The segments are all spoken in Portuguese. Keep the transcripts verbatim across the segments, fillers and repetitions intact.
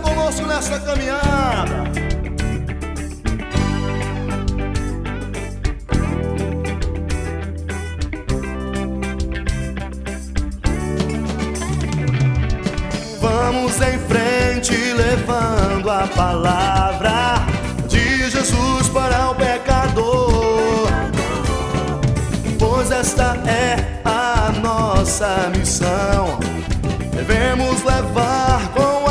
conosco nessa caminhada. Vamos em frente levando a palavra de Jesus para o pecador, pois esta é a nossa missão. Devemos levar com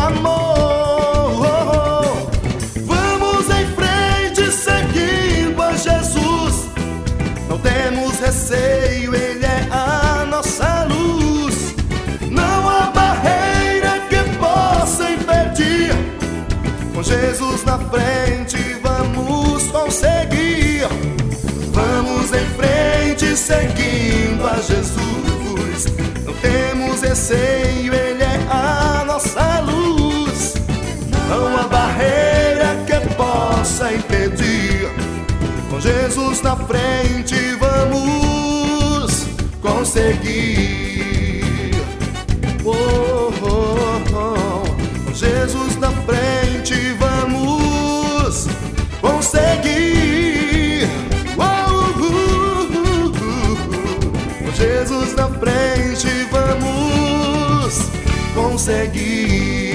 amor. Vamos em frente seguindo a Jesus. Não temos receio, Ele é a nossa luz. Não há barreira que possa impedir. Com Jesus na frente vamos conseguir. Vamos em frente seguindo a Jesus. Não temos receio, Ele é a nossa luz. Não há barreira que possa impedir. Com Jesus na frente vamos conseguir. Oh, oh, oh. Com Jesus na frente vamos conseguir. Oh, uh, uh, uh, uh. Com Jesus na frente vamos conseguir.